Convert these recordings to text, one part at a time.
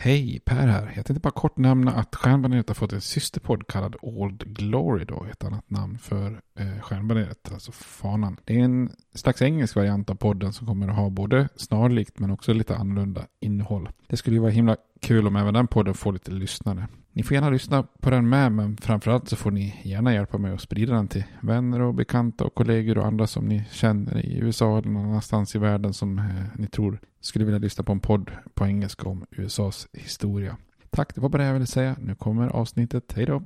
Hej, Per här. Jag tänkte bara kort nämna att Stjärnbaneret har fått en systerpodd kallad Old Glory då, ett annat namn för Stjärnbaneret, alltså fanan. Det är en slags engelsk variant av podden som kommer att ha både snarlikt men också lite annorlunda innehåll. Det skulle ju vara himla kul om även den podden får lite lyssnare. Ni får gärna lyssna på den med, men framförallt så får ni gärna hjälpa mig att sprida den till vänner och bekanta och kollegor och andra som ni känner i USA eller någon annanstans i världen som ni tror skulle vilja lyssna på en podd på engelska om USAs historia. Tack, det var bara det jag ville säga. Nu kommer avsnittet. Hej då!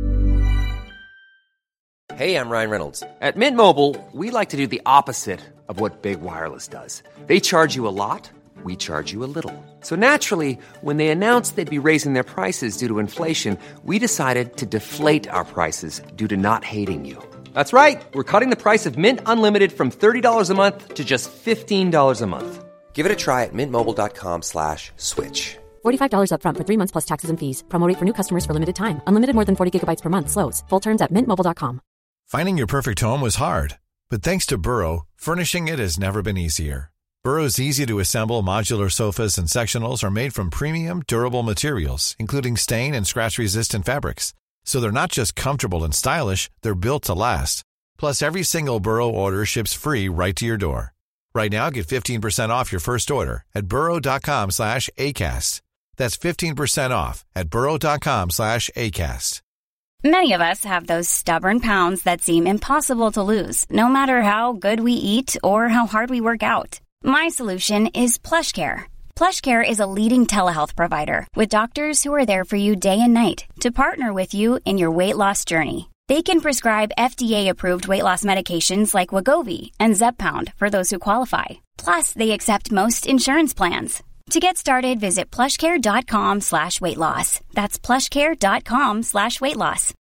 Hey, I'm Ryan Reynolds. At Mint Mobile, we like to do the opposite of what Big Wireless does. They charge you a lot. We charge you a little. So naturally, when they announced they'd be raising their prices due to inflation, we decided to deflate our prices due to not hating you. That's right. We're cutting the price of Mint Unlimited from $30 a month to just $15 a month. Give it a try at mintmobile.com/switch. $45 up front for 3 months plus taxes and fees. Promo rate for new customers for limited time. Unlimited more than 40 gigabytes per month slows. Full terms at mintmobile.com. Finding your perfect home was hard, but thanks to Burrow, furnishing it has never been easier. Burrow's easy-to-assemble modular sofas and sectionals are made from premium, durable materials, including stain and scratch-resistant fabrics. So they're not just comfortable and stylish, they're built to last. Plus, every single Burrow order ships free right to your door. Right now, get 15% off your first order at burrow.com/ACAST. That's 15% off at burrow.com/ACAST. Many of us have those stubborn pounds that seem impossible to lose, no matter how good we eat or how hard we work out. My solution is PlushCare. PlushCare is a leading telehealth provider with doctors who are there for you day and night to partner with you in your weight loss journey. They can prescribe FDA-approved weight loss medications like Wegovy and Zepbound for those who qualify. Plus, they accept most insurance plans. To get started, visit plushcare.com/weightloss. That's plushcare.com/weightloss.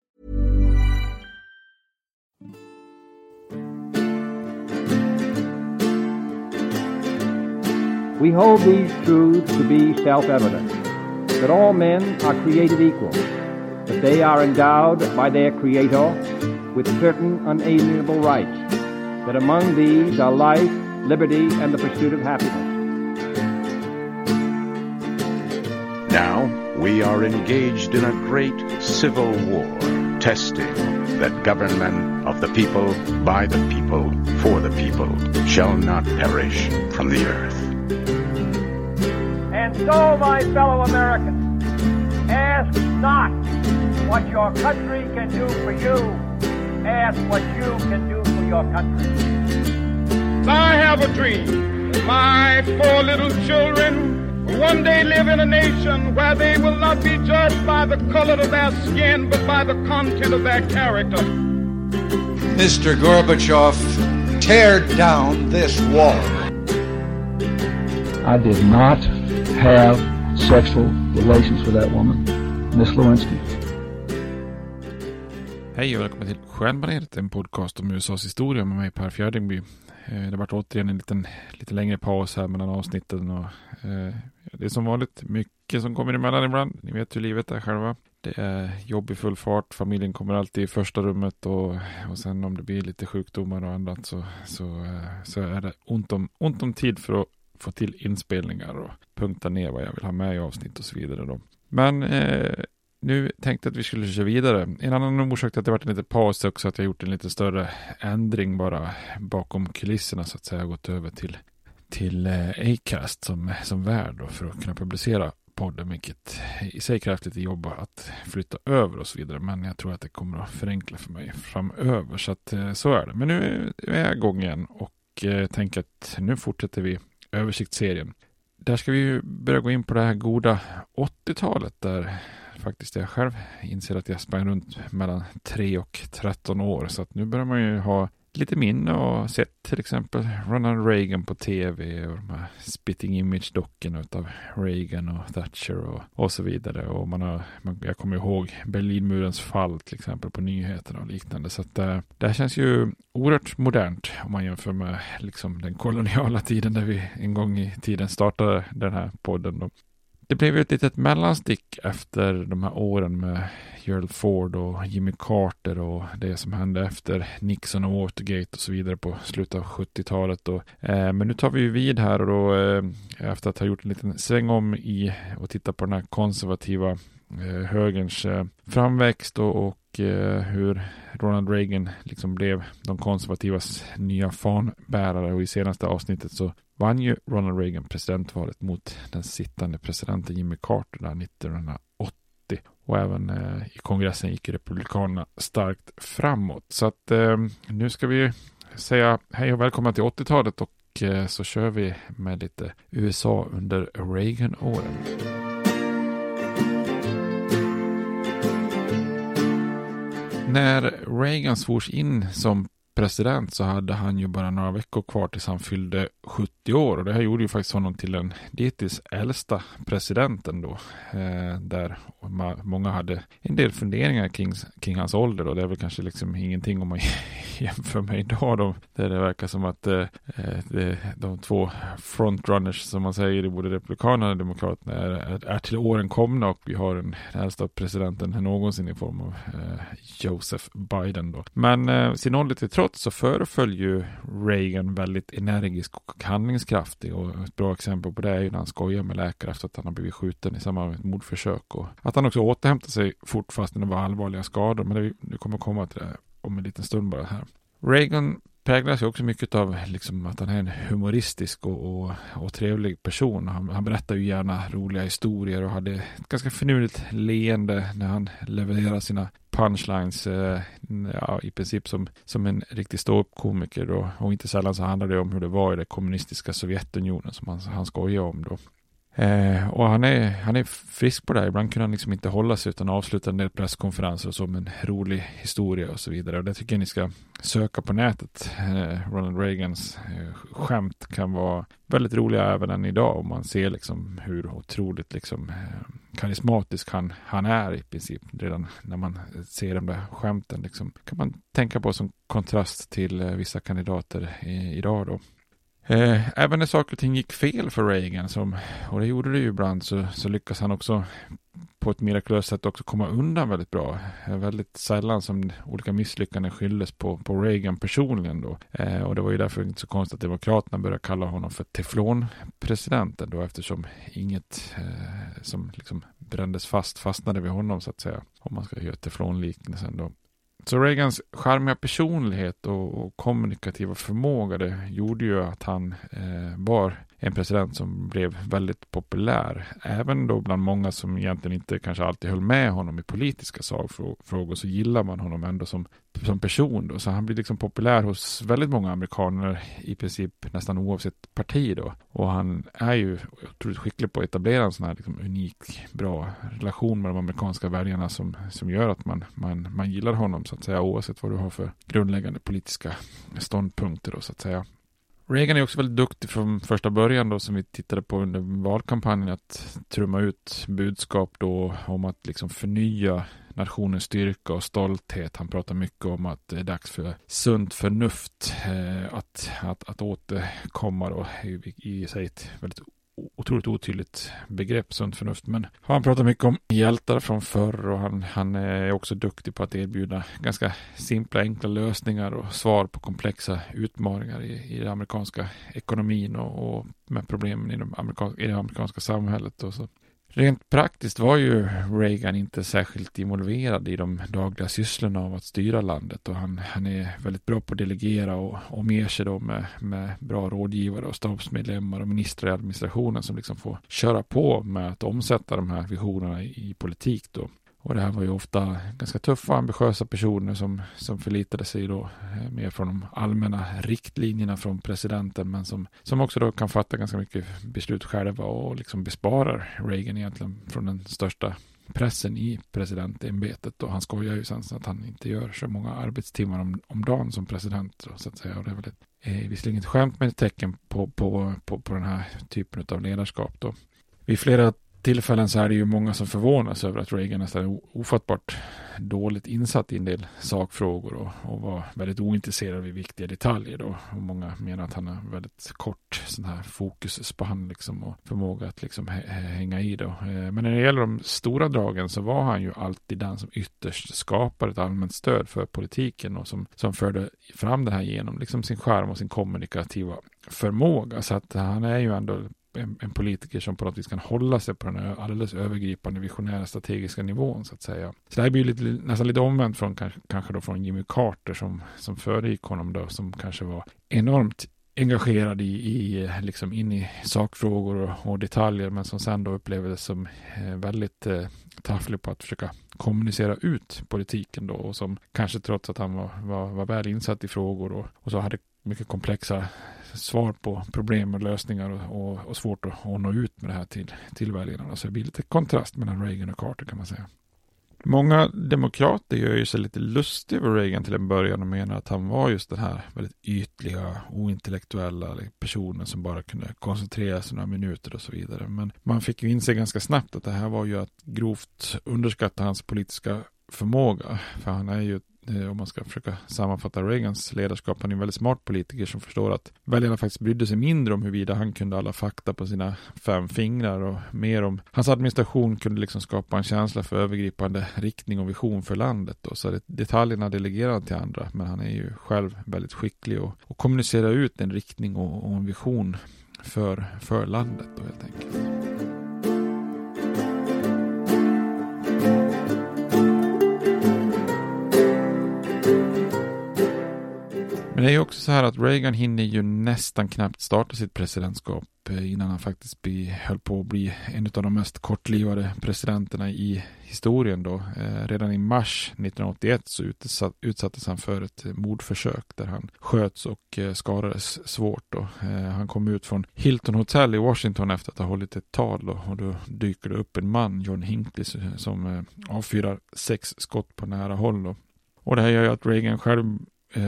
We hold these truths to be self-evident, that all men are created equal, that they are endowed by their Creator with certain unalienable rights, that among these are life, liberty, and the pursuit of happiness. Now we are engaged in a great civil war, testing that government of the people, by the people, for the people, shall not perish from the earth. And so, my fellow Americans, ask not what your country can do for you. Ask what you can do for your country. I have a dream. My 4 little children will one day live in a nation where they will not be judged by the color of their skin, but by the content of their character. Mr. Gorbachev, tear down this wall. I did not have sexual relations with that woman, Miss Lewinsky. Hej och välkommen till Stjärnbaneret, en podcast om USAs historia med mig Per Fjärdingby. Det har varit återigen en lite längre paus här mellan avsnitten och det är som vanligt mycket som kommer emellan ibland. Ni vet hur livet är själva. Det är jobb i full fart, familjen kommer alltid i första rummet och sen om det blir lite sjukdomar och annat så är det ont om tid för att få till inspelningar och punkta ner vad jag vill ha med i avsnitt och så vidare då. Men nu tänkte jag att vi skulle köra vidare. En annan orsak till att det varit en liten paus är också att jag gjort en lite större ändring bara bakom kulisserna så att säga. Jag har gått över till Acast som värd då för att kunna publicera podden, vilket i sig krävt lite jobb att flytta över och så vidare. Men jag tror att det kommer att förenkla för mig framöver, så att så är det. Men nu är jag igång igen och tänker att nu fortsätter vi översiktsserien. Där ska vi ju börja gå in på det här goda 80-talet där faktiskt jag själv inser att jag sprang runt mellan 3 och 13 år. Så att nu börjar man ju ha lite minne och sett till exempel Ronald Reagan på tv och de här spitting image-dockorna av Reagan och Thatcher och så vidare. Och jag kommer ihåg Berlinmurens fall till exempel på nyheterna och liknande. Så att det här känns ju oerhört modernt om man jämför med liksom den koloniala tiden där vi en gång i tiden startade den här podden då. Det blev ju ett litet mellanstick efter de här åren med Gerald Ford och Jimmy Carter och det som hände efter Nixon och Watergate och så vidare på slutet av 70-talet. Men nu tar vi ju vid här och då efter att ha gjort en liten sväng om i och titta på den här konservativa högerns framväxt och hur Ronald Reagan liksom blev de konservativas nya fanbärare, och i senaste avsnittet så vann ju Ronald Reagan presidentvalet mot den sittande presidenten Jimmy Carter där 1980, och även i kongressen gick republikanerna starkt framåt. Så att nu ska vi säga hej och välkomna till 80-talet, och så kör vi med lite USA under Reagan-åren. När Reagan svors in som president så hade han ju bara några veckor kvar tills han fyllde 70 år. Och det här gjorde ju faktiskt honom till den dittills äldsta presidenten då. Där många hade en del funderingar kring hans ålder. Och det är väl kanske liksom ingenting om man jämför med idag då. Där det verkar som att de två frontrunners som man säger i både republikanerna och demokraterna är till åren komna. Och vi har den äldsta presidenten någonsin i form av Joseph Biden då. Men sin ålder till trots så föreföll ju Reagan väldigt energisk och handlingskraftig, och ett bra exempel på det är ju när han skojar med läkare efter att han har blivit skjuten i samband med ett mordförsök, och att han också återhämtade sig fort fast det var allvarliga skador, men det kommer komma till det om en liten stund bara här. Reagan präglas ju också mycket av liksom att han är en humoristisk och trevlig person. Han berättar ju gärna roliga historier och hade ett ganska finurligt leende när han levererar sina punchlines, i princip som en riktig ståuppkomiker då. Och inte sällan så handlar det om hur det var i det kommunistiska Sovjetunionen som han skojar om då. Och han är frisk på det här. Ibland kunde han liksom inte hålla sig utan avsluta en del presskonferenser som en rolig historia och så vidare. Och det tycker jag ni ska söka på nätet. Ronald Reagans skämt kan vara väldigt roliga även än idag, om man ser liksom hur otroligt liksom karismatisk han är i princip. Redan när man ser de där skämten liksom, kan man tänka på som kontrast till vissa kandidater idag då. Även när saker och ting gick fel för Reagan, och det gjorde det ju ibland, så lyckas han också på ett mirakulöst sätt också komma undan väldigt bra. Väldigt sällan som olika misslyckanden skylldes på Reagan personligen då. Och det var ju därför inte så konstigt att demokraterna började kalla honom för teflonpresidenten då, eftersom inget som liksom brändes fastnade vid honom så att säga, om man ska göra teflonliknelsen då. Så Reagans charmiga personlighet och kommunikativa förmåga, det gjorde ju att han var en president som blev väldigt populär. Även då bland många som egentligen inte kanske alltid höll med honom i politiska sakfrågor, så gillar man honom ändå som person då. Så han blir liksom populär hos väldigt många amerikaner i princip nästan oavsett parti då. Och han är ju otroligt skicklig på att etablera en sån här liksom unik, bra relation med de amerikanska väljarna som gör att man gillar honom så att säga, oavsett vad du har för grundläggande politiska ståndpunkter då så att säga. Reagan är också väldigt duktig från första början då, som vi tittade på under valkampanjen, att trumma ut budskap då om att liksom förnya nationens styrka och stolthet. Han pratar mycket om att det är dags för sunt förnuft att återkomma då, i sig ett väldigt otroligt otydligt begrepp, sunt förnuft. Men han pratar mycket om hjältar från förr, och han är också duktig på att erbjuda ganska simpla, enkla lösningar och svar på komplexa utmaningar i den amerikanska ekonomin och med problemen i det amerikanska samhället. Och så. Rent praktiskt var ju Reagan inte särskilt involverad i de dagliga sysslorna av att styra landet, och han är väldigt bra på att delegera och omger sig då med bra rådgivare och stabsmedlemmar och ministrar i administrationen som liksom får köra på med att omsätta de här visionerna i politik då. Och det här var ju ofta ganska tuffa och ambitiösa personer som förlitade sig då mer från de allmänna riktlinjerna från presidenten, men som också då kan fatta ganska mycket beslut själva och liksom besparar Reagan egentligen från den största pressen i presidentämbetet. Och han skojar ju sen så att han inte gör så många arbetstimmar om dagen som president då, så att säga. Och det är väl visserligen ett skämt, men ett tecken på den här typen av ledarskap då. Vid flera tillfällen så är det ju många som förvånas över att Reagan nästan är ofattbart dåligt insatt i en del sakfrågor och var väldigt ointresserad i viktiga detaljer då. Och många menar att han har väldigt kort sån här fokusspann liksom och förmåga att liksom hänga i då. Men när det gäller de stora dragen så var han ju alltid den som ytterst skapade ett allmänt stöd för politiken och som förde fram det här genom liksom sin charm och sin kommunikativa förmåga. Så att han är ju ändå en politiker som på något vis kan hålla sig på den här alldeles övergripande visionära strategiska nivån så att säga. Så det här blir nästan lite omvänt från kanske då från Jimmy Carter som föregick honom då, som kanske var enormt engagerad i liksom in i sakfrågor och detaljer, men som sen då upplevdes som väldigt tafflig på att försöka kommunicera ut politiken då, och som kanske trots att han var väl insatt i frågor och så hade mycket komplexa svar på problem och lösningar och svårt att nå ut med det här till väljarna. Så det blir lite kontrast mellan Reagan och Carter kan man säga. Många demokrater gör ju sig lite lustig över Reagan till en början och menar att han var just den här väldigt ytliga, ointellektuella personen som bara kunde koncentrera sig några minuter och så vidare. Men man fick ju inse ganska snabbt att det här var ju att grovt underskatta hans politiska förmåga. För han är ju, om man ska försöka sammanfatta Reagans ledarskap, han är en väldigt smart politiker som förstår att väljarna faktiskt brydde sig mindre om huruvida han kunde alla fakta på sina 5 fingrar och mer om hans administration kunde liksom skapa en känsla för övergripande riktning och vision för landet då. Så detaljerna delegerar han till andra, men han är ju själv väldigt skicklig och kommunicerar ut en riktning och en vision för landet då helt enkelt. Men det är ju också så här att Reagan hinner ju nästan knappt starta sitt presidentskap innan han faktiskt höll på att bli en av de mest kortlivade presidenterna i historien då. Redan i mars 1981 så utsattes han för ett mordförsök där han sköts och skadades svårt då. Han kom ut från Hilton Hotel i Washington efter att ha hållit ett tal då, och då dyker det upp en man, John Hinckley, som avfyrar 6 skott på nära håll då. Och det här gör ju att Reagan själv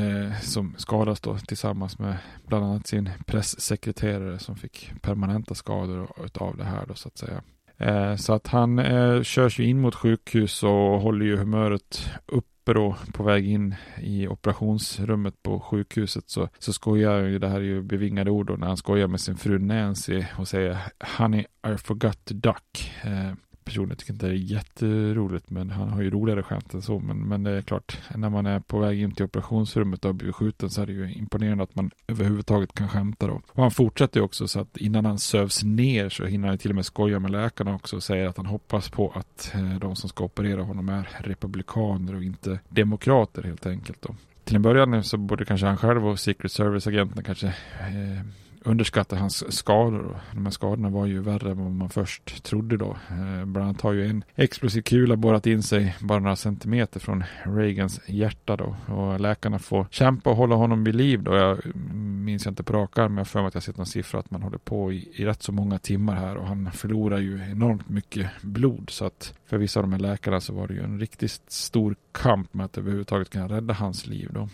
som skadas då tillsammans med bland annat sin presssekreterare som fick permanenta skador av det här då så att säga. Så att han körs ju in mot sjukhus och håller ju humöret uppe då på väg in i operationsrummet på sjukhuset så skojar ju, det här är ju bevingade ord då, när han skojar med sin fru Nancy och säger "Honey, I forgot to duck". Personen tycker inte det är jätteroligt, men han har ju roligare skämt än så. Men det är klart, när man är på väg in till operationsrummet och blir skjuten så är det ju imponerande att man överhuvudtaget kan skämta då. Och han fortsätter ju också så att innan han sövs ner så hinner han till och med skoja med läkarna också och säger att han hoppas på att de som ska operera honom är republikaner och inte demokrater helt enkelt då. Till en början så borde kanske han själv och Secret Service-agenterna kanske underskatta hans skador. De här skadorna var ju värre än vad man först trodde då. Bland annat har ju en explosiv kula borrat in sig bara några centimeter från Reagans hjärta då. Och läkarna får kämpa och hålla honom vid liv då. Jag minns inte på rak arm, men jag för mig att jag sett någon siffra att man håller på i rätt så många timmar här. Och han förlorar ju enormt mycket blod. Så att för vissa av de här läkarna så var det ju en riktigt stor kamp med att överhuvudtaget kunna rädda hans liv då.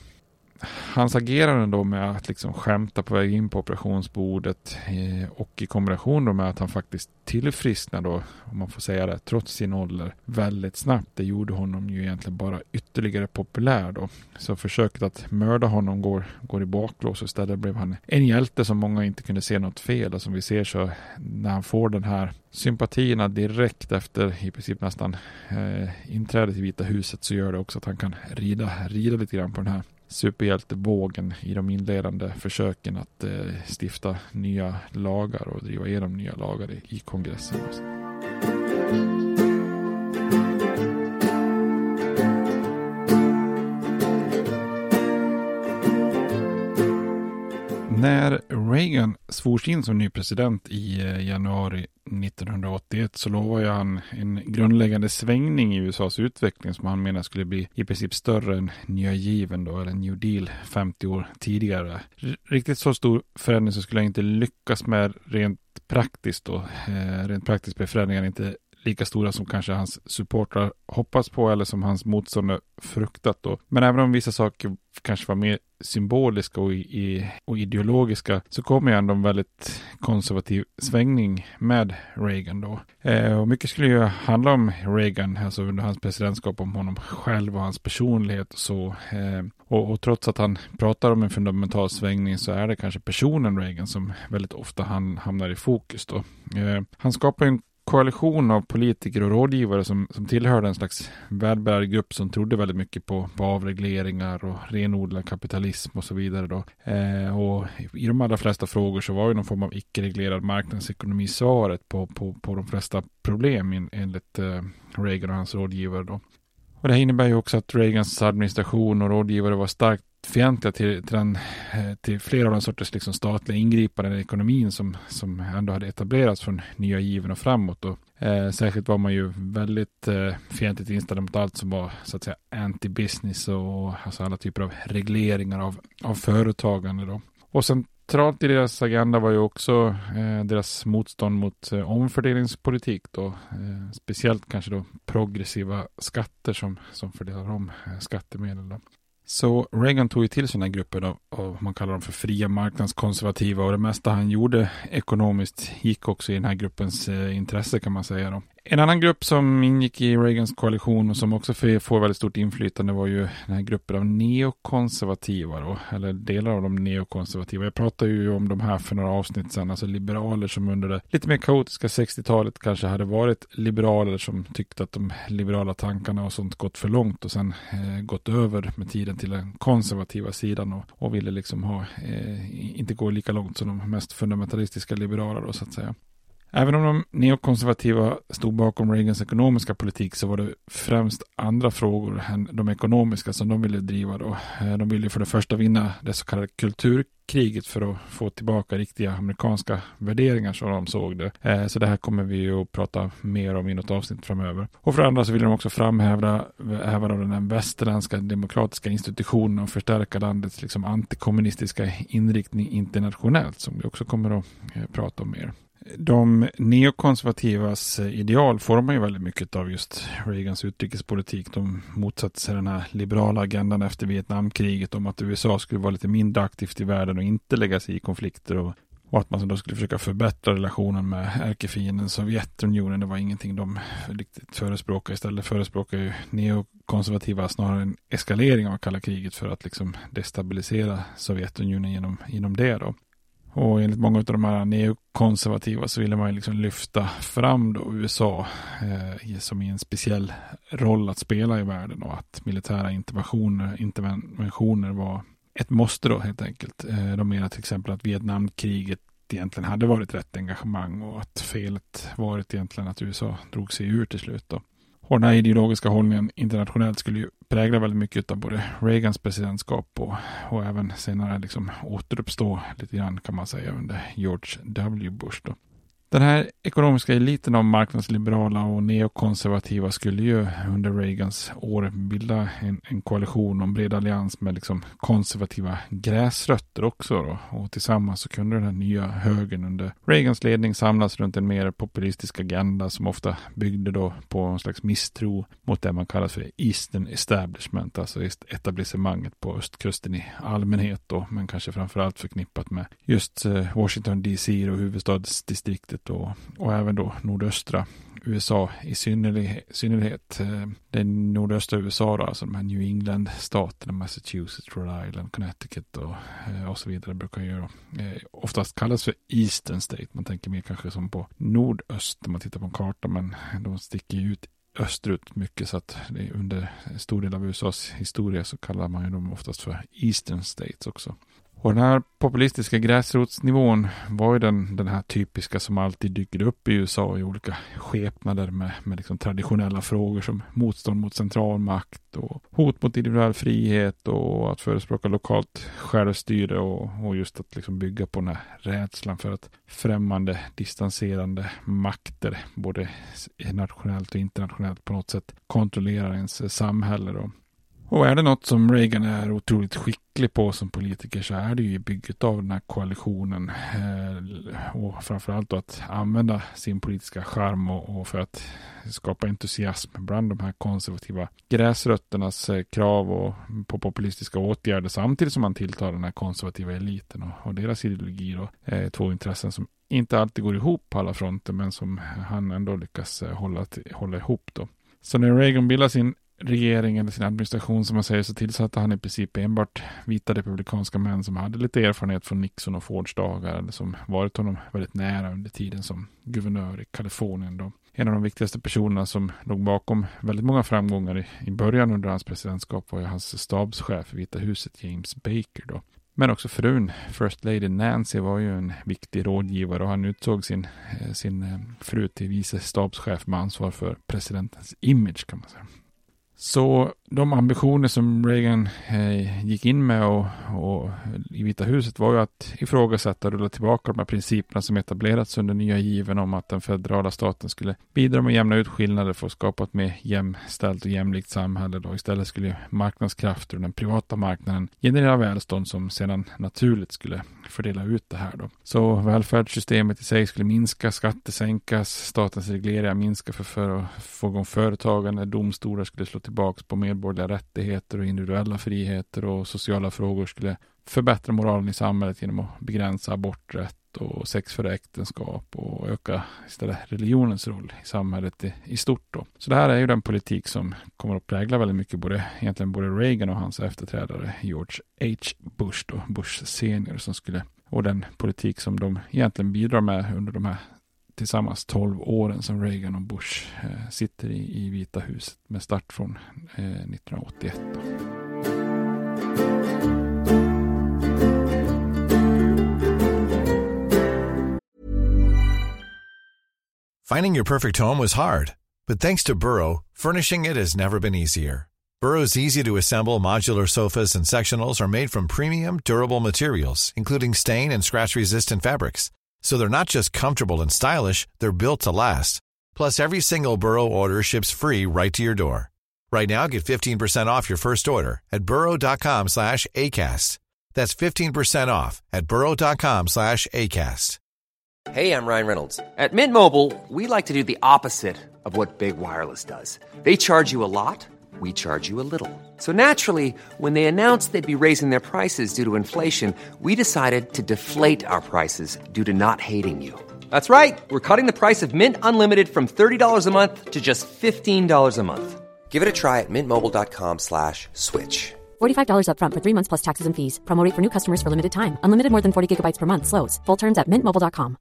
Hans agerande då med att liksom skämta på väg in på operationsbordet och i kombination då med att han faktiskt tillfrisknade då, om man får säga det, trots sin ålder väldigt snabbt, det gjorde honom ju egentligen bara ytterligare populär då. Så försöket att mörda honom går i baklås, och istället blev han en hjälte som många inte kunde se något fel, och som vi ser så när han får den här sympatierna direkt efter i princip nästan inträdet i Vita huset, så gör det också att han kan rida lite grann på den här superhjältevågen i de inledande försöken att stifta nya lagar och driva igenom nya lagar i kongressen. När Reagan svors in som ny president i januari 1981 så lovade han en grundläggande svängning i USAs utveckling som han menar skulle bli i princip större än nya given då, eller New Deal 50 år tidigare. Riktigt så stor förändring så skulle jag inte lyckas med rent praktiskt då. Rent praktiskt blev förändringarna inte lika stora som kanske hans supportrar hoppas på eller som hans motståndare fruktat då. Men även om vissa saker kanske var mer symboliska och ideologiska så kommer ju ändå en väldigt konservativ svängning med Reagan då. Och mycket skulle ju handla om Reagan, alltså under hans presidentskap, om honom själv och hans personlighet och så. Och trots att han pratar om en fundamental svängning så är det kanske personen Reagan som väldigt ofta hamnar i fokus då. Han skapar en koalition av politiker och rådgivare som tillhörde en slags välbärargrupp som trodde väldigt mycket på avregleringar och renodlad kapitalism och så vidare då. Och i de allra flesta frågor så var ju någon form av icke-reglerad marknadsekonomi svaret på de flesta problem enligt Reagan och hans rådgivare då. Och det innebär ju också att Reagans administration och rådgivare var starkt fientliga till flera av de sorters liksom statliga ingripanden i ekonomin som ändå hade etablerats från nya given och framåt. Och, särskilt var man ju väldigt fientligt inställd mot allt som var så att säga anti-business och alltså alla typer av regleringar av företagande då. Och centralt i deras agenda var ju också deras motstånd mot omfördelningspolitik då. Speciellt kanske då progressiva skatter som fördelar om skattemedel då. Så Reagan tog ju till sådana grupper då, och man kallar dem för fria marknadskonservativa, och det mesta han gjorde ekonomiskt gick också i den här gruppens intresse kan man säga då. En annan grupp som ingick i Reagans koalition och som också får väldigt stort inflytande var ju den här gruppen av neokonservativa då, eller delar av de neokonservativa. Jag pratade ju om de här för några avsnitt sedan, alltså liberaler som under det lite mer kaotiska 60-talet kanske hade varit liberaler som tyckte att de liberala tankarna och sånt gått för långt och sen gått över med tiden till den konservativa sidan och ville liksom inte gå lika långt som de mest fundamentalistiska liberaler då så att säga. Även om de neokonservativa stod bakom Reagans ekonomiska politik så var det främst andra frågor än de ekonomiska som de ville driva då. De ville för det första vinna det så kallade kulturkriget för att få tillbaka riktiga amerikanska värderingar som de såg det. Så det här kommer vi ju att prata mer om i något avsnitt framöver. Och för det andra så ville de också framhäva den västerländska demokratiska institutionen och förstärka landets liksom antikommunistiska inriktning internationellt som vi också kommer att prata om mer. De neokonservativas ideal formar ju väldigt mycket av just Reagans utrikespolitik. De motsatte sig den här liberala agendan efter Vietnamkriget om att USA skulle vara lite mindre aktivt i världen och inte lägga sig i konflikter och att man då skulle försöka förbättra relationen med ärkefienden Sovjetunionen. Det var ingenting de riktigt förespråkade. Istället förespråkar ju neokonservativa snarare en eskalering av kalla kriget för att liksom destabilisera Sovjetunionen genom det då. Och enligt många av de här neokonservativa så ville man ju liksom lyfta fram då USA som i en speciell roll att spela i världen och att militära interventioner var ett måste då helt enkelt. De menar till exempel att Vietnamkriget egentligen hade varit rätt engagemang och att felet varit egentligen att USA drog sig ur till slut då. Och den här ideologiska hållningen internationellt skulle ju prägla väldigt mycket av både Reagans presidentskap och även senare liksom återuppstå lite grann kan man säga under George W. Bush då. Den här ekonomiska eliten av marknadsliberala och neokonservativa skulle ju under Reagans år bilda en koalition och en bred allians med liksom konservativa gräsrötter också då. Och tillsammans så kunde den här nya högern under Reagans ledning samlas runt en mer populistisk agenda som ofta byggde då på en slags misstro mot det man kallar för Eastern Establishment, alltså etablissemanget på östkusten i allmänhet då, men kanske framförallt förknippat med just Washington DC och huvudstadsdistriktet och även då nordöstra USA i synnerhet. Det nordöstra USA då, alltså de här New England-staterna, Massachusetts, Rhode Island, Connecticut och så vidare brukar ju oftast kallas för Eastern State. Man tänker mer kanske som på nordöst när man tittar på en karta, men de sticker ju ut österut mycket så att det under en stor del av USAs historia så kallar man ju dem oftast för Eastern States också. Och den här populistiska gräsrotsnivån var ju den här typiska som alltid dyker upp i USA i olika skepnader med liksom traditionella frågor som motstånd mot centralmakt och hot mot individuell frihet och att förespråka lokalt självstyre och just att liksom bygga på den här rädslan för att främmande, distanserande makter både nationellt och internationellt på något sätt kontrollerar ens samhälle då. Och är det något som Reagan är otroligt skicklig på som politiker så är det ju bygget av den här koalitionen. Och framförallt då att använda sin politiska charm och för att skapa entusiasm bland de här konservativa gräsrötternas krav och på populistiska åtgärder samtidigt som man tilltar den här konservativa eliten och deras ideologi då. Två intressen som inte alltid går ihop på alla fronter men som han ändå lyckas hålla ihop då. Så när Reagan bildade sin regering eller sin administration som man säger så tillsatte han i princip enbart vita republikanska män som hade lite erfarenhet från Nixon och Fords dagar eller som varit honom väldigt nära under tiden som guvernör i Kalifornien då. En av de viktigaste personerna som låg bakom väldigt många framgångar i början under hans presidentskap var ju hans stabschef i Vita huset James Baker då. Men också frun, First Lady Nancy, var ju en viktig rådgivare och han utsåg sin fru till vice stabschef med ansvar för presidentens image kan man säga. Så de ambitioner som Reagan gick in med och i Vita huset var ju att ifrågasätta och rulla tillbaka de här principerna som etablerats under nya given om att den federala staten skulle bidra med jämna ut skillnader för att skapa ett mer jämställt och jämlikt samhälle. Då. Istället skulle marknadskrafter och den privata marknaden generera välstånd som sedan naturligt skulle fördela ut det här. Då. Så välfärdssystemet i sig skulle minska, skatter sänkas, statens regleringar minska för att få igång företagande, domstolar skulle slå tillbaka på medborgerliga rättigheter och individuella friheter och sociala frågor skulle förbättra moralen i samhället genom att begränsa aborträtt och sex före äktenskap och öka istället religionens roll i samhället i stort då. Så det här är ju den politik som kommer att prägla väldigt mycket både Reagan och hans efterträdare George H. Bush då, Bush senior som skulle, och den politik som de egentligen bidrar med under de här tillsammans 12 åren som Reagan och Bush sitter i Vita huset med start från 1981 då. Finding your perfect home was hard, but thanks to Burrow, furnishing it has never been easier. Burrow's easy-to-assemble modular sofas and sectionals are made from premium, durable materials, including stain and scratch-resistant fabrics. So they're not just comfortable and stylish, they're built to last. Plus, every single Burrow order ships free right to your door. Right now, get 15% off your first order at burrow.com/ACAST. That's 15% off at burrow.com/ACAST. Hey, I'm Ryan Reynolds. At Mint Mobile, we like to do the opposite of what Big Wireless does. They charge you a lot, we charge you a little. So naturally, when they announced they'd be raising their prices due to inflation, we decided to deflate our prices due to not hating you. That's right. We're cutting the price of Mint Unlimited from $30 a month to just $15 a month. Give it a try at mintmobile.com/switch. $45 up front for 3 months plus taxes and fees. Promo rate for new customers for limited time. Unlimited more than 40 gigabytes per month slows. Full terms at mintmobile.com.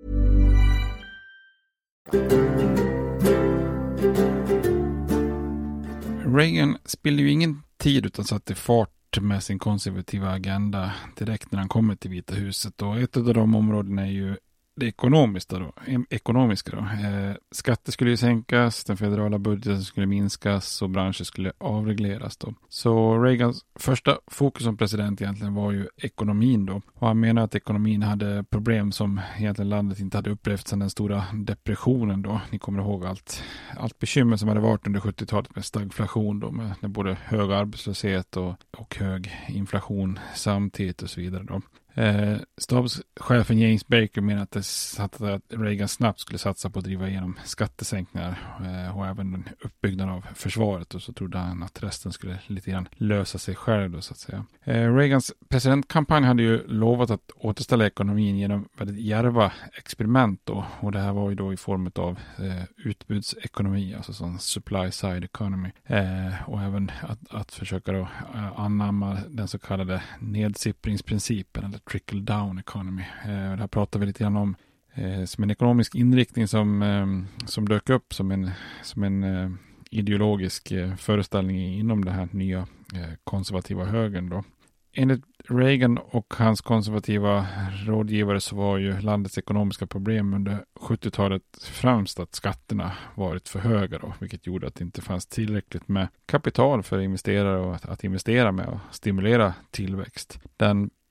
Reagan spillde ju ingen tid utan satte fart med sin konservativa agenda direkt när han kommer till Vita huset. Och ett av de områdena är ju det ekonomiska då. Skatter skulle ju sänkas, den federala budgeten skulle minskas och branscher skulle avregleras då. Så Reagans första fokus som president egentligen var ju ekonomin då. Och han menar att ekonomin hade problem som egentligen landet inte hade upplevt sedan den stora depressionen då. Ni kommer ihåg allt bekymmer som hade varit under 70-talet med stagflation då, med både hög arbetslöshet och hög inflation samtidigt och så vidare då. Stabschefen James Baker menar att Reagan snabbt skulle satsa på att driva igenom skattesänkningar och även en uppbyggnad av försvaret, och så trodde han att resten skulle lite grann lösa sig själv då, så att säga. Reagans presidentkampanj hade ju lovat att återställa ekonomin genom väldigt djärva experiment då, och det här var ju då i form av utbudsekonomi, alltså sån supply side economy, och även att försöka då anamma den så kallade nedsippringsprincipen eller trickle down economy. Det här pratar vi lite grann om som en ekonomisk inriktning som dök upp som en ideologisk föreställning inom det här nya konservativa högern då. Enligt Reagan och hans konservativa rådgivare så var ju landets ekonomiska problem under 70-talet främst att skatterna varit för höga då, vilket gjorde att det inte fanns tillräckligt med kapital för investerare och att investera med och stimulera tillväxt. Den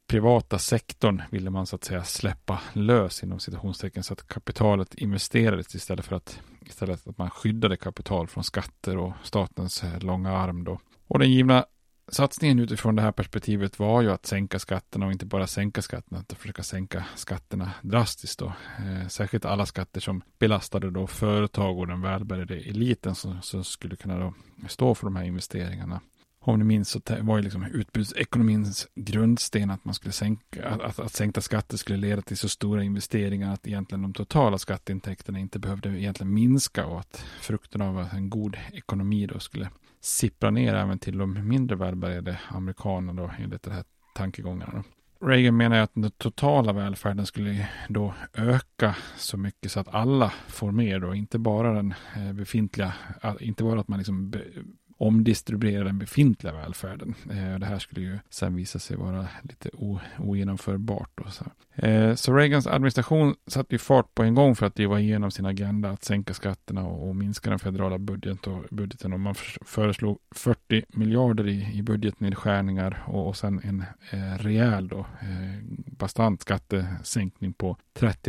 privata sektorn ville man så att säga släppa lös inom citationstecken så att kapitalet investerades istället att man skyddade kapital från skatter och statens långa arm då. Och den givna satsningen utifrån det här perspektivet var ju att sänka skatterna och inte bara sänka skatterna, utan försöka sänka skatterna drastiskt då. Särskilt alla skatter som belastade då företag och den välbärgade eliten som skulle kunna då stå för de här investeringarna. Om ni minns så var ju liksom utbudsekonomins grundsten att man skulle att sänkta skatter skulle leda till så stora investeringar att egentligen de totala skatteintäkterna inte behövde egentligen minska och att frukten av en god ekonomi då skulle sippra ner även till de mindre välbärgade amerikanerna då enligt de här tankegångarna då. Reagan menar att den totala välfärden skulle då öka så mycket så att alla får mer då, inte bara den befintliga, inte bara att man liksom omdistribuera den befintliga välfärden. Det här skulle ju sen visa sig vara lite ogenomförbart. Då, så Reagans administration satte ju fart på en gång för att driva igenom sin agenda att sänka skatterna och minska den federala budgeten. Och man föreslog 40 miljarder i budgetnedskärningar och sen en rejäl då, bastant skattesänkning på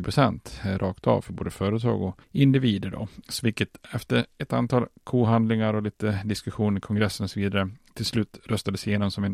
30% rakt av för både företag och individer då. Så vilket efter ett antal kohandlingar och lite diskussion i kongressen och så vidare till slut röstades igenom som en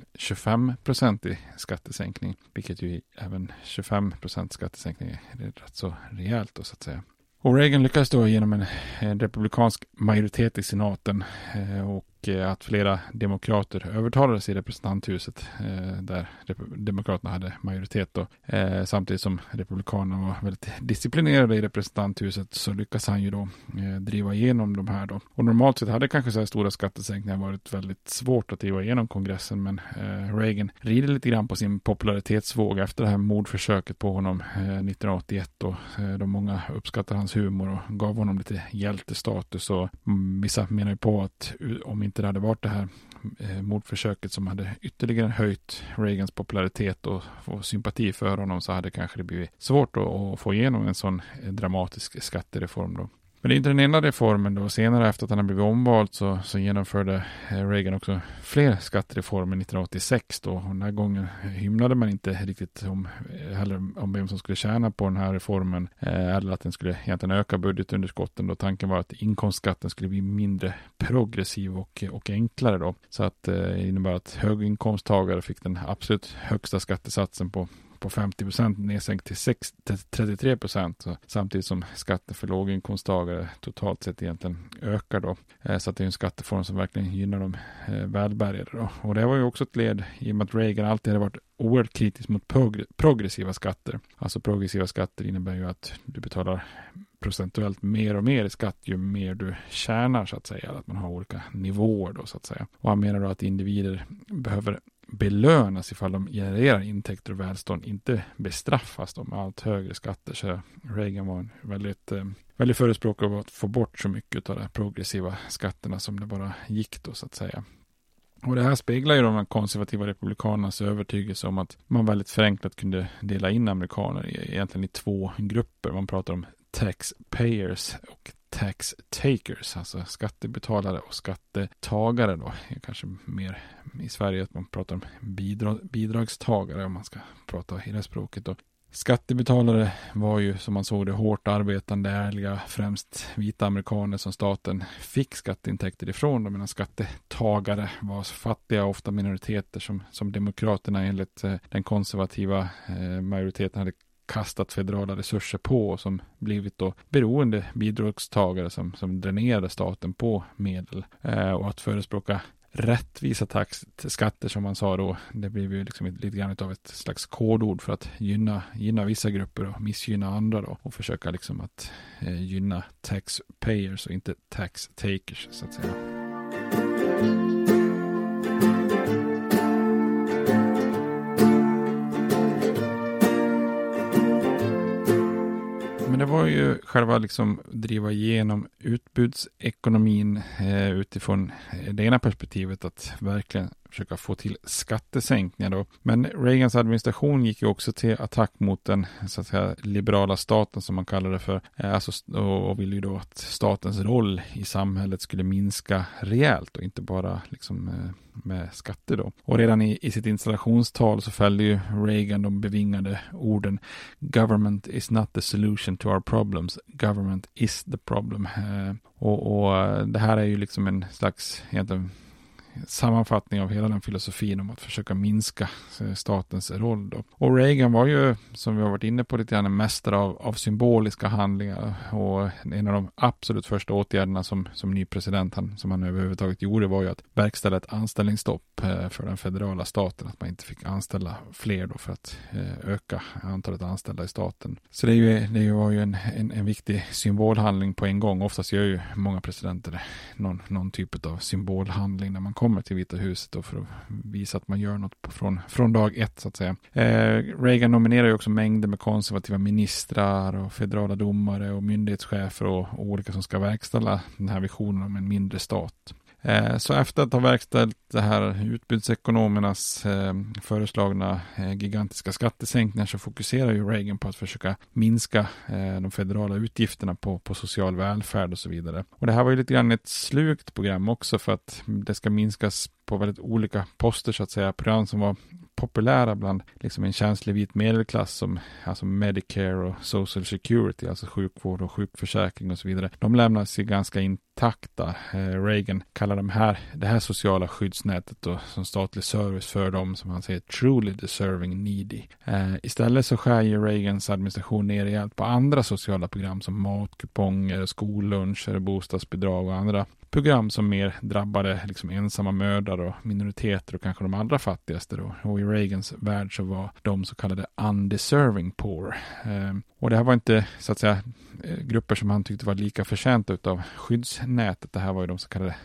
25% skattesänkning, vilket ju även 25% skattesänkning är rätt så rejält då, så att säga. Och Reagan lyckades då genom en republikansk majoritet i senaten och att flera demokrater övertalades i representanthuset där demokraterna hade majoritet då. Samtidigt som republikanerna var väldigt disciplinerade i representanthuset så lyckas han ju då driva igenom de här då. Och normalt sett hade kanske så här stora skattesänkningar varit väldigt svårt att driva igenom kongressen, men Reagan rider lite grann på sin popularitetsvåg efter det här mordförsöket på honom 1981 och de många uppskattar hans humor och gav honom lite hjältestatus och vissa menar ju på att om inte det hade varit det här mordförsöket som hade ytterligare höjt Reagans popularitet och sympati för honom så hade kanske det blivit svårt att få igenom en sån dramatisk skattereform då. Men det är inte den enda reformen då. Senare efter att han har blivit omvald så genomförde Reagan också fler skattereformer 1986 då. Och den här gången hymnade man inte riktigt om vem som skulle tjäna på den här reformen eller att den skulle egentligen öka budgetunderskotten då. Tanken var att inkomstskatten skulle bli mindre progressiv och enklare då. Så att det innebär att höginkomsttagare fick den absolut högsta skattesatsen på 50% nedsänkt till 33%, samtidigt som skatten för låginkomsttagare totalt sett egentligen ökar då. Så att det är en skatteform som verkligen gynnar de välbärgade då. Och det var ju också ett led i och med att Reagan alltid hade varit oerhört kritisk mot progressiva skatter. Alltså progressiva skatter innebär ju att du betalar procentuellt mer och mer i skatt ju mer du tjänar så att säga. Att man har olika nivåer då så att säga. Och han menar då att individer behöver belönas ifall de genererar intäkter och välstånd, inte bestraffas de allt högre skatter. Så Reagan var en väldigt förespråkare av att få bort så mycket av de progressiva skatterna som det bara gick då så att säga. Och det här speglar ju de konservativa republikanernas övertygelse om att man väldigt förenklat kunde dela in amerikaner egentligen i två grupper. Man pratar om taxpayers och tax takers, alltså skattebetalare och skattetagare då. Kanske mer i Sverige att man pratar om bidragstagare om man ska prata i det språket då. Skattebetalare var ju som man såg det hårt arbetande, ärliga, främst vita amerikaner som staten fick skatteintäkter ifrån. Medan skattetagare var fattiga, ofta minoriteter som demokraterna enligt den konservativa majoriteten hade kastat federala resurser på och som blivit då beroende bidragstagare som dränerade staten på medel. Och att förespråka rättvisa skatter som man sa då, det blev ju liksom lite grann av ett slags kodord för att gynna vissa grupper och missgynna andra då och försöka liksom att gynna taxpayers och inte tax takers så att säga. Men det var ju själva liksom driva igenom utbudsekonomin utifrån det ena perspektivet att verkligen försöka få till skattesänkningar då. Men Reagans administration gick ju också till attack mot den så att säga liberala staten som man kallar det för. Och ville ju då att statens roll i samhället skulle minska rejält och inte bara liksom med skatter då. Och redan i sitt installationstal så fällde ju Reagan de bevingade orden "Government is not the solution to our problems. Government is the problem." Och det här är ju liksom en slags egentligen sammanfattning av hela den filosofin om att försöka minska statens roll då. Och Reagan var ju, som vi har varit inne på lite grann, en mästare av symboliska handlingar, och en av de absolut första åtgärderna som ny president som han överhuvudtaget gjorde var ju att verkställa ett anställningsstopp för den federala staten, att man inte fick anställa fler då för att öka antalet anställda i staten. Så det var ju en viktig symbolhandling på en gång. Oftast gör ju många presidenter någon typ av symbolhandling när man kommer till Vita huset då, för att visa att man gör något från dag ett så att säga. Reagan nominerar ju också mängder med konservativa ministrar och federala domare och myndighetschefer och olika som ska verkställa den här visionen om en mindre stat. Så efter att ha verkställt det här utbudsekonomernas föreslagna gigantiska skattesänkningar så fokuserar ju Reagan på att försöka minska de federala utgifterna på social välfärd och så vidare. Och det här var ju lite grann ett slugt program också, för att det ska minskas på väldigt olika poster så att säga. Program som var populära bland liksom en känslig vit medelklass som alltså Medicare och Social Security, alltså sjukvård och sjukförsäkring och så vidare. De lämnas ju ganska intakta. Reagan kallar det här sociala skyddsnätet då, som statlig service för dem som han säger truly deserving needy. Istället så skär ju Reagans administration ner rejält på andra sociala program som matkuponger, skolluncher, bostadsbidrag och andra program som mer drabbade liksom ensamma mödrar och minoriteter och kanske de allra fattigaste då. Och i Reagans värld så var de så kallade undeserving poor. Och det här var inte så att säga grupper som han tyckte var lika förtjänta utav skyddsnätet. Det här var ju de så kallade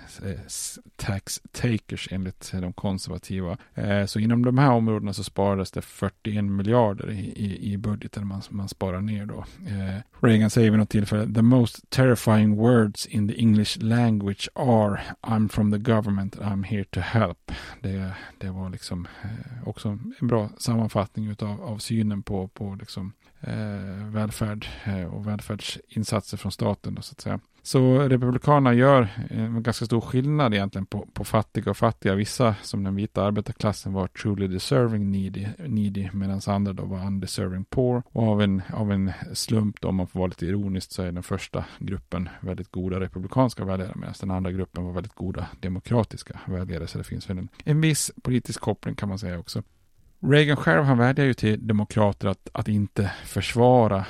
tax takers enligt de konservativa. Så inom de här områdena så sparades det 41 miljarder i budgeten man sparar ner då. Reagan säger vid något tillfälle: "The most terrifying words in the English language are I'm from the government, I'm here to help." Det var liksom också en bra sammanfattning av synen på liksom välfärd och välfärdsinsatser från staten då, så att säga. Så republikanerna gör en ganska stor skillnad egentligen på fattiga och fattiga. Vissa som den vita arbetarklassen var truly deserving needy medan andra då var undeserving poor. Och av en slump då, om man får vara lite ironiskt, så är den första gruppen väldigt goda republikanska väljare medan den andra gruppen var väldigt goda demokratiska väljare. Så det finns väl en viss politisk koppling kan man säga också. Reagan själv, han vädjar ju till demokrater att inte försvara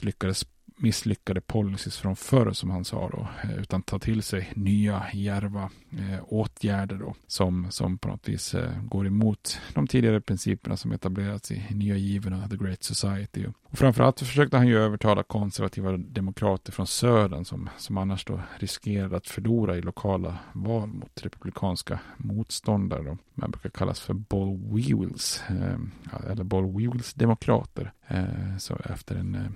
misslyckade policies från förr, som han sa då, utan ta till sig nya djärva åtgärder då, som på något vis går emot de tidigare principerna som etablerats i nya given The Great Society. Och framförallt försökte han ju övertala konservativa demokrater från södern som annars då riskerade att förlora i lokala val mot republikanska motståndare då. Man brukar kallas för Ball Weevils eller Ball Weevils demokrater. Så efter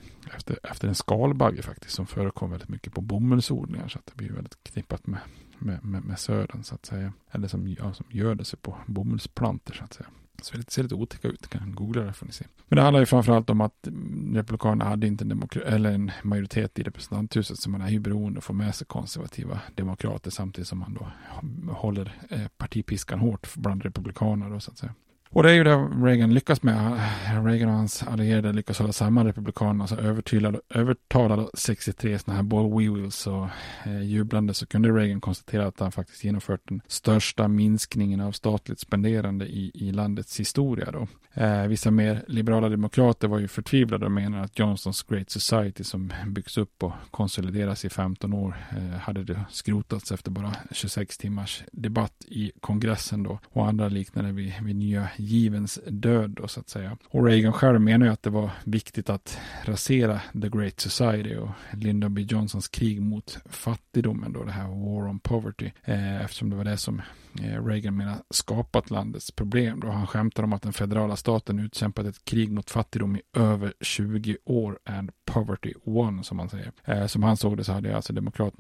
en skalbagge faktiskt som förekom väldigt mycket på bomullsodlingar, så att det blir väldigt knippat med södern så att säga. Eller som göder sig på bomullsplanter så att säga. Så det ser lite otäcka ut, kan googla det får ni se. Men det handlar ju framförallt om att republikanerna hade inte en majoritet i representanthuset, så man är ju beroende att få med sig konservativa demokrater samtidigt som man då håller partipiskan hårt bland republikaner då, så att säga. Och det är ju det Reagan lyckas med. Reagan och hans allierade lyckas hålla samman republikanerna, så övertalade 63 sådana här Ball Weevils, och jublande så kunde Reagan konstatera att han faktiskt genomfört den största minskningen av statligt spenderande i landets historia då. Vissa mer liberala demokrater var ju förtvivlade och menar att Johnsons Great Society, som byggs upp och konsolideras i 15 år, hade det skrotats efter bara 26 timmars debatt i kongressen då, och andra liknande vid nya givens död då, så att säga. Och Reagan själv menar ju att det var viktigt att rasera The Great Society och Lyndon B. Johnsons krig mot fattigdomen då, det här War on Poverty, eftersom det var det som Reagan menar skapat landets problem då. Han skämtar om att den federala staten utkämpat ett krig mot fattigdom i över 20 år and poverty won, som man säger. Som han såg det så hade alltså demokraternas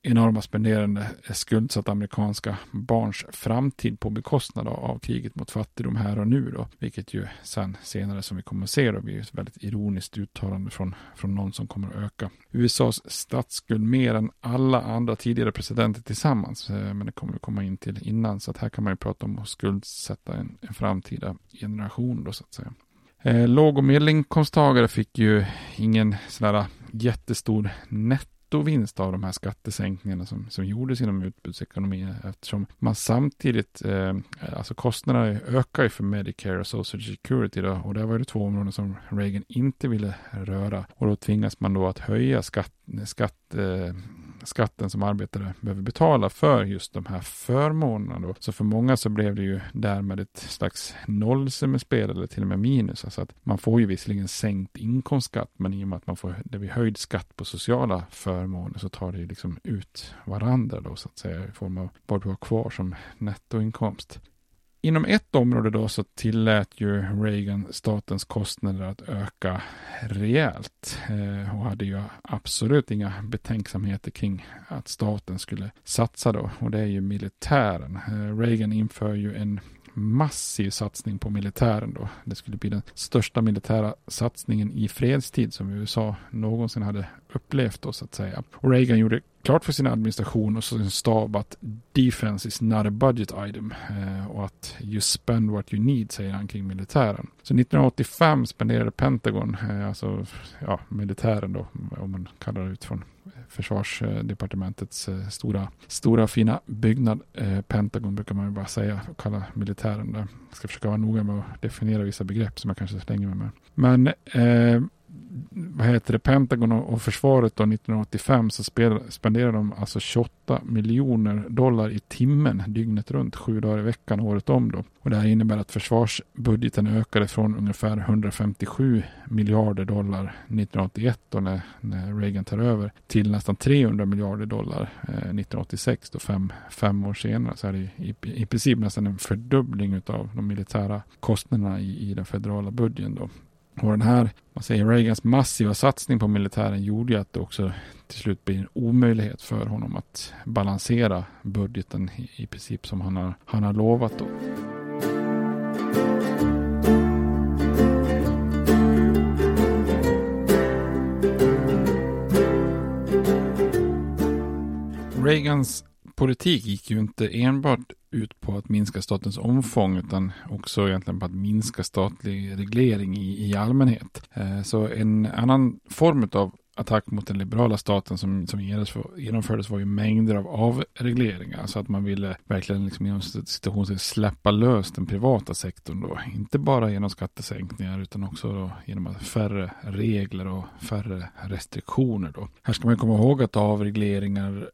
enorma spenderande skuldsatta amerikanska barns framtid på bekostnad av kriget mot fattigdom här och nu då, vilket ju sen senare som vi kommer att se då blir ett väldigt ironiskt uttalande från någon som kommer att öka USAs statsskuld mer än alla andra tidigare presidenter tillsammans, men det kommer vi komma in till innan, så att här kan man ju prata om att skuldsätta en framtida generation då så att säga. Låg- och medelinkomsttagare fick ju ingen sådär jättestor nettovinst av de här skattesänkningarna som gjordes inom utbudsekonomin, eftersom man samtidigt, alltså kostnaderna ökar ju för Medicare och Social Security då, och det var det 2 områden som Reagan inte ville röra, och då tvingas man då att höja skatten som arbetare behöver betala för just de här förmånerna då. Så för många så blev det ju därmed ett slags nollsummespel eller till och med minus. Alltså att man får ju visserligen sänkt inkomstskatt, men i och med att det blir höjd skatt på sociala förmåner så tar det ju liksom ut varandra då så att säga i form av vad du har kvar som nettoinkomst. Inom ett område då så tillät ju Reagan statens kostnader att öka rejält och hade ju absolut inga betänksamheter kring att staten skulle satsa då, och det är ju militären. Reagan inför ju en massiv satsning på militären då. Det skulle bli den största militära satsningen i fredstid som USA någonsin hade upplevt då så att säga. Och Reagan gjorde klart för sin administration och sin stab att defense is not a budget item och att you spend what you need, säger han kring militären. Så 1985 spenderade Pentagon, alltså militären då, om man kallar det utifrån försvarsdepartementets stora fina byggnad. Pentagon brukar man ju bara säga och kalla militären där. Jag ska försöka vara noga med att definiera vissa begrepp som jag kanske slänger med. Men Pentagon och försvaret då 1985 så spenderade de alltså $28 miljoner i timmen dygnet runt 7 dagar i veckan året om då. Och det här innebär att försvarsbudgeten ökade från ungefär $157 miljarder 1981 då när Reagan tar över till nästan $300 miljarder 1986 då 5 år senare. Så är det i princip nästan en fördubbling av de militära kostnaderna i den federala budgeten då. Och den här, Reagans massiva satsning på militären gjorde att det också till slut blir en omöjlighet för honom att balansera budgeten i princip som han har lovat då. Reagans politik gick ju inte enbart ut på att minska statens omfång utan också egentligen på att minska statlig reglering i allmänhet. Så en annan form av attack mot den liberala staten som genomfördes var ju mängder av avregleringar, så att man ville verkligen liksom inom situationen släppa lös den privata sektorn då, inte bara genom skattesänkningar utan också då genom färre regler och färre restriktioner då. Här ska man komma ihåg att avregleringar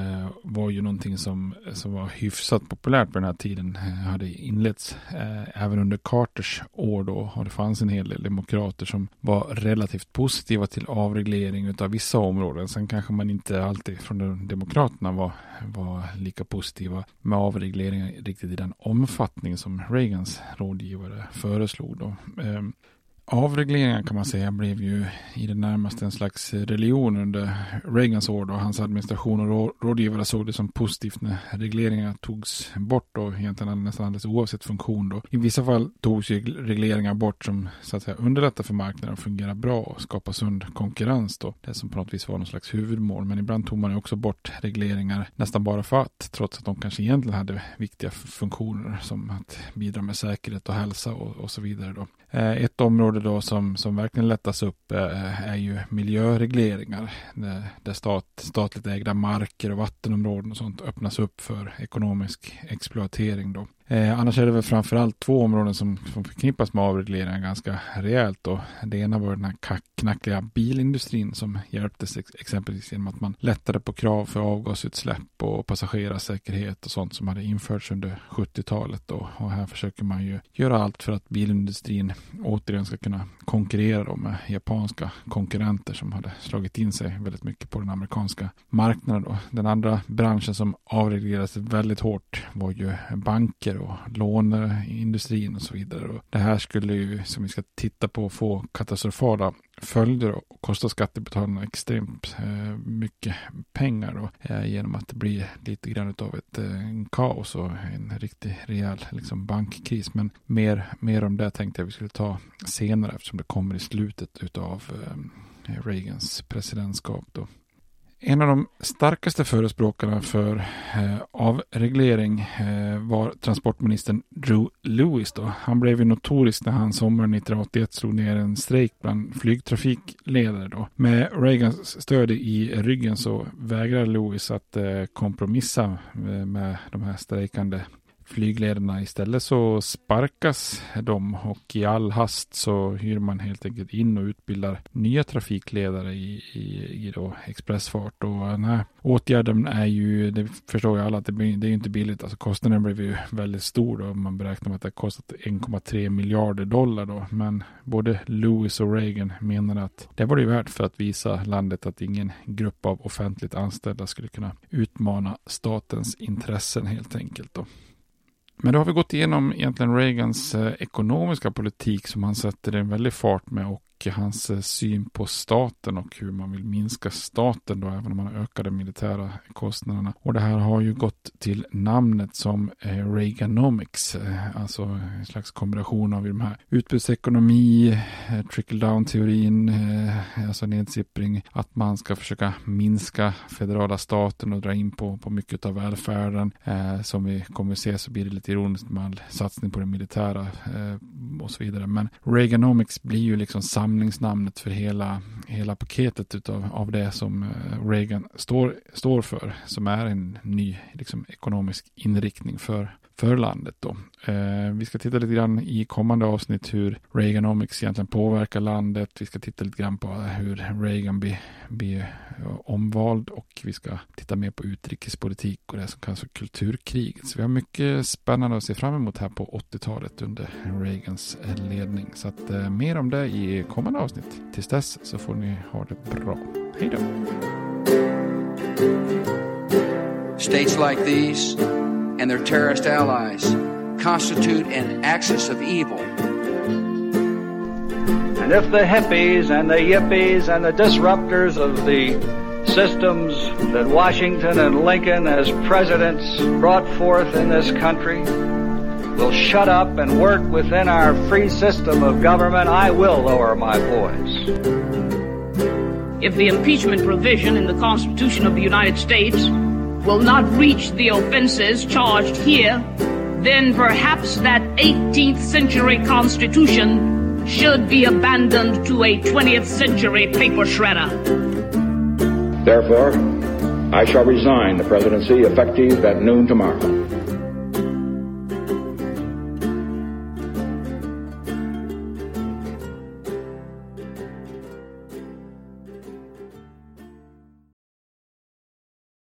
var ju någonting som var hyfsat populärt på den här tiden, hade inletts även under Carters år då, och det fanns en hel del demokrater som var relativt positiva till avreglering utav vissa områden. Sen kanske man inte alltid från de demokraterna var lika positiva med avregleringar riktigt i den omfattning som Reagans rådgivare föreslog då. Avregleringen kan man säga blev ju i det närmaste en slags religion under Reagans år då. Hans administration och rådgivare såg det som positivt när regleringar togs bort och egentligen nästan alldeles oavsett funktion då. I vissa fall togs ju regleringar bort som så att säga underlättar för marknaden att fungera bra och skapa sund konkurrens då. Det som på något vis var någon slags huvudmål, men ibland tog man ju också bort regleringar nästan bara för att, trots att de kanske egentligen hade viktiga funktioner som att bidra med säkerhet och hälsa och så vidare då. Ett område då som verkligen lättas upp är ju miljöregleringar där statligt ägda marker och vattenområden och sånt öppnas upp för ekonomisk exploatering då. Annars är det väl framförallt 2 områden som förknippas med avregleringar ganska rejält då. Det ena var den här knackliga bilindustrin som hjälptes exempelvis genom att man lättade på krav för avgasutsläpp och passagerarsäkerhet och sånt som hade införts under 70-talet då. Och här försöker man ju göra allt för att bilindustrin återigen ska kunna konkurrera då med japanska konkurrenter som hade slagit in sig väldigt mycket på den amerikanska marknaden då. Den andra branschen som avreglerades väldigt hårt var ju banker banker och låneindustrin och så vidare. Och det här skulle ju, som vi ska titta på, få katastrofala följder och kosta skattebetalarna extremt mycket pengar då, genom att det blir lite grann av ett kaos och en riktigt rejäl liksom bankkris. Men mer om det tänkte jag vi skulle ta senare, eftersom det kommer i slutet utav Reagans presidentskap då. En av de starkaste förespråkarna för avreglering var transportministern Drew Lewis då. Han blev ju notorisk när han sommaren 1981 slog ner en strejk bland flygtrafikledare då. Med Reagans stöd i ryggen så vägrar Lewis att kompromissa med de här strejkande flygledarna. Istället så sparkas de och i all hast så hyr man helt enkelt in och utbildar nya trafikledare i då expressfart. Och den här åtgärden är ju, det förstår ju alla, att det är ju inte billigt. Alltså kostnaden blev ju väldigt stor då. Man beräknar att det har kostat 1,3 miljarder dollar då. Men både Lewis och Reagan menade att det var det värt för att visa landet att ingen grupp av offentligt anställda skulle kunna utmana statens intressen helt enkelt då. Men då har vi gått igenom egentligen Reagans ekonomiska politik som han sätter en väldig fart med, och hans syn på staten och hur man vill minska staten då, även om man ökar de militära kostnaderna. Och det här har ju gått till namnet som Reaganomics, alltså en slags kombination av de här utbudsekonomi, trickle-down-teorin, alltså nedsippring, att man ska försöka minska federala staten och dra in på mycket av välfärden. Som vi kommer att se så blir det lite ironiskt med all satsning på det militära och så vidare. Men Reaganomics blir ju liksom samlingsnamnet för hela paketet av det som Reagan står för, som är en ny liksom ekonomisk inriktning för landet då. Vi ska titta lite grann i kommande avsnitt hur Reaganomics egentligen påverkar landet. Vi ska titta lite grann på hur Reagan blir omvald, och vi ska titta mer på utrikespolitik och det som kallas för kulturkriget. Så vi har mycket spännande att se fram emot här på 80-talet under Reagans ledning. Så att mer om det i kommande avsnitt. Tills dess så får ni ha det bra. Hej då! States like these and their terrorist allies constitute an axis of evil. And if the hippies and the yippies and the disruptors of the systems that Washington and Lincoln as presidents brought forth in this country will shut up and work within our free system of government, I will lower my voice. If the impeachment provision in the Constitution of the United States will not reach the offenses charged here, then perhaps that 18th century Constitution should be abandoned to a 20th century paper shredder. Therefore, I shall resign the presidency effective at noon tomorrow.